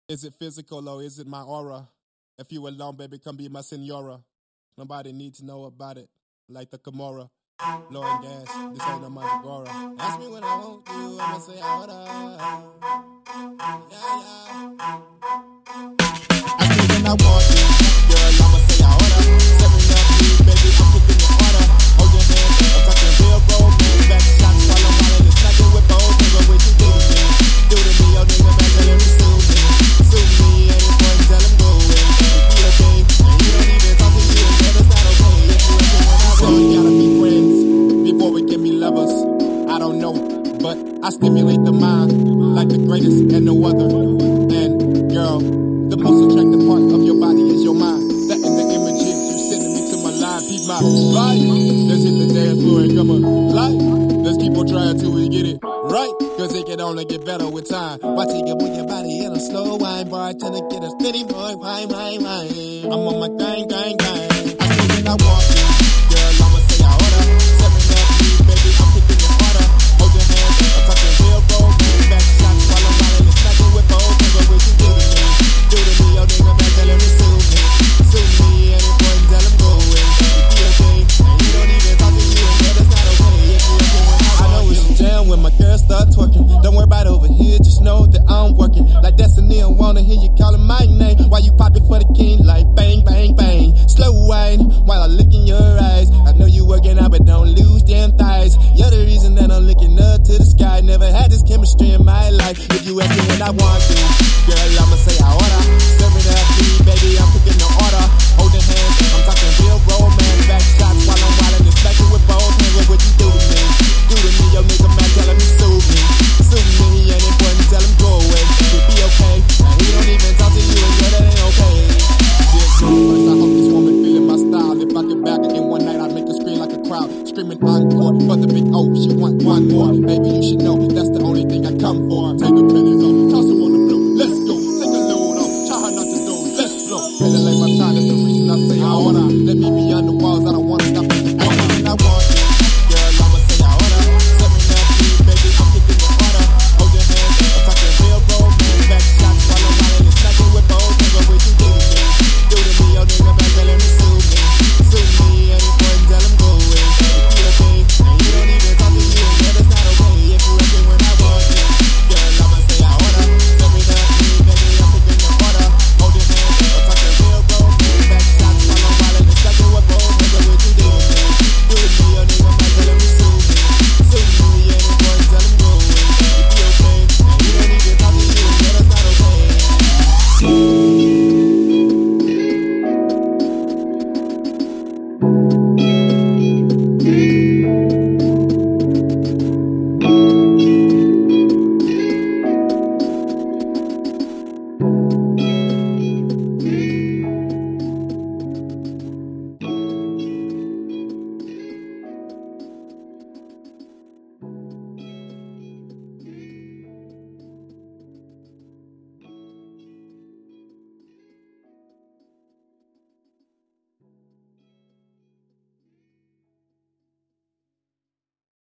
Is it physical or is it my aura? If you alone, baby, come be my senora. Nobody needs to know about it, like the Kimura. Blowing gas, this ain't no Mandragora. Ask me when I want you, I'ma say ahora. Yeah, yeah. Ask me when I want you, girl, I'ma say ahora. 7 up, baby, I'm picking your order. Hold your hand, I'm talking real romance. Back shots while I'm out and snacking with both. Nigga, what you do to me? Do to me, yo, nigga, man, tell him to sue me. Sue me, and it's fun, tell him go away. If he okay, and he don't even talk to you, then it's not okay. If you okay when I want, gotta be friends before we can be lovers. I don't know, but I stimulate the mind like the greatest and no other. And girl, the most attractive part of your body is your mind. That in the images you sending me to my line. Keep my life. Let's hit the dance floor and come on life. Let's keep on trying till we get it right. Cause it can only get better with time. Watch it move your body in a slow wine. Bartender get a steady boy, wine. I'm on my gang. I say when I walk in, girl, I'ma say I order. 7 up, baby, I'm picking your order. Hold your hand, I'm talking real roll. Back shots while I'm out and snacking with both. Nigga, what you do to me? Do to me, yo, nigga, man, tell him to sue me. Sue me, and it's fun, tell him go away. If he okay, and he don't even talk to you, and that's not okay. If you okay when I know it's a jam when my girl start twerking. Don't worry about over here, just know that I'm working. Like Destiny, I wanna hear you calling my name. While you pop it for the king, like bang, bang, bang. Slow wine, while I look in your eyes. I know you working out, but don't lose damn thighs. You're the reason that I'm looking up to the sky. Never had this chemistry in my life. If you ask me when I want to, girl, I'ma